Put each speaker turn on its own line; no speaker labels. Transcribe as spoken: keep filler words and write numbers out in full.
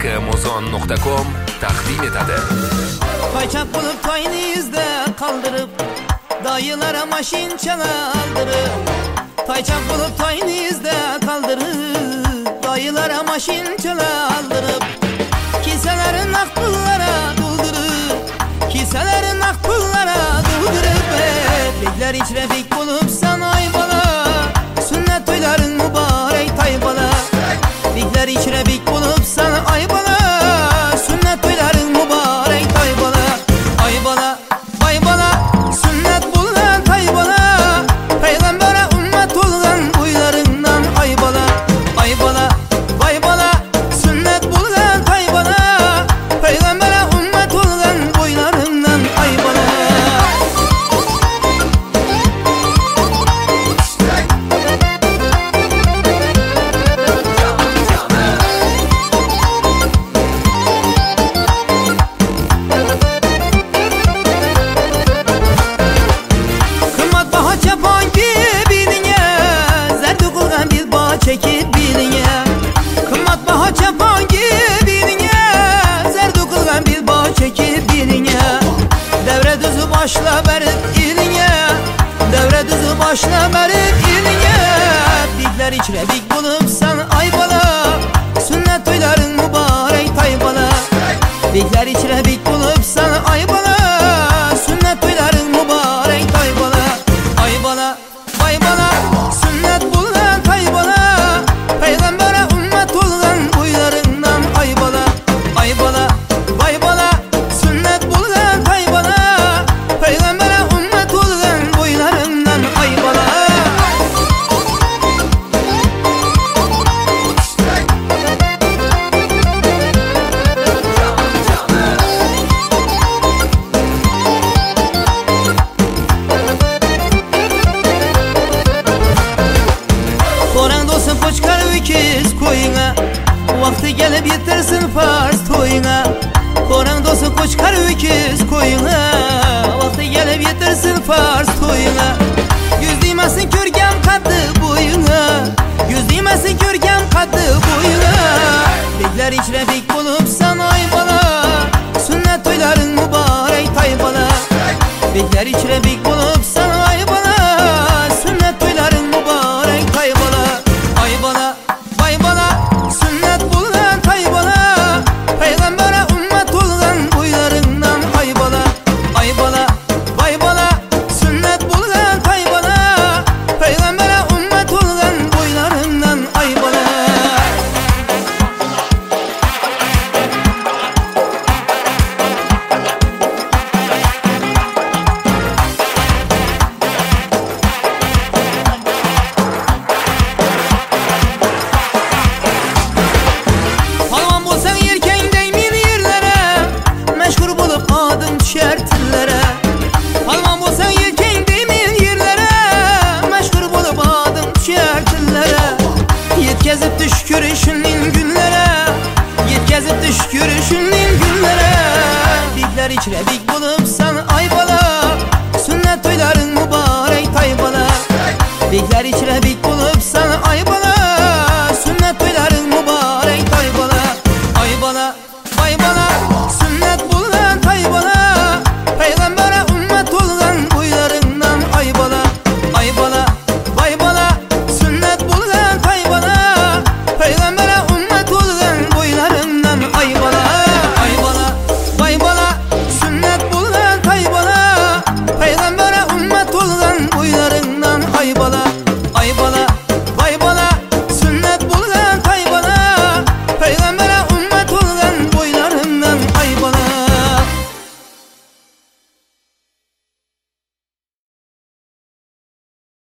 mozon nuqta com taqdim etadi.
Qaychaq bo'lib toyni yuzda qoldirib, dayılara maşin çalaldırıb. Qaychaq bo'lib toyni yuzda qoldirib, dayılara maşin çalaldırıb. Kiselerin ak pullara doldurub, kiselerin ak pullara doldurub. Bekler içre bek bulup sana ay bala, sünnet toyların mübarek tay bala. Bekler içre bek bulup sana ay bala, sünnet toyların mübarek tay bala. Ay bala, ay bala, sünnet bulunan tay bala. Peygambere ümmet olgan boylarından ay bala. Ay bala, ay bala, sünnet bulunan tay bala. Peygambere ümmet olgan boylarından ay bala. Çekip biline, kımmat baha çapan gibiline, zerdu kılgan bir bağ çekip biline. Devre düzü başla verip iline, devre düzü başla verip iline. Bikler içre bik bulup sen ay bala, sünnet toyların mübarek tay bala. Bikler içre bik bulup sen ay bala, sünnet toyların mübarek tay bala. Ay bala, ay bala, sünnet bulunan tay bala. Peygambere ümmet olgan boylarından ay bala. Ay bala, ay bala, sünnet bulunan tay bala. Peygambere ümmet olgan boylarından ay bala. Koran dostum koçkar öküz koyuna, vakti gelip yetersin farz toyuna. Koran dostum koçkar öküz koyuna, vakti gelip yetersin farz toyuna. Yüz değmesin körgem kadı boyuna, yüz değmesin körgem kadı boyuna. Bekler içre bek bulup sana ay bala, sünnet toyların mübarek tay bala. Bekler içre bek bulup sana ay bala, sünnet toyların mübarek tay bala. Ay bala, ay bala, sünnet bulunan tay bala. Peygambere ümmet olgan boylarından ay bala. Ay bala, ay bala, sünnet bulunan tay bala. Peygambere ümmet olgan boylarından ay bala. Halvan bolsan yerken deymin yerlere, meşhur bulup adım düşer tillere. Halvan bolsan yerken deymin yerlere, meşhur bulup adım düşer tillere. Yetkazıp düş görüşünün günlere, yetkazıp düş görüşünün günlere. Bikler içre bik bulup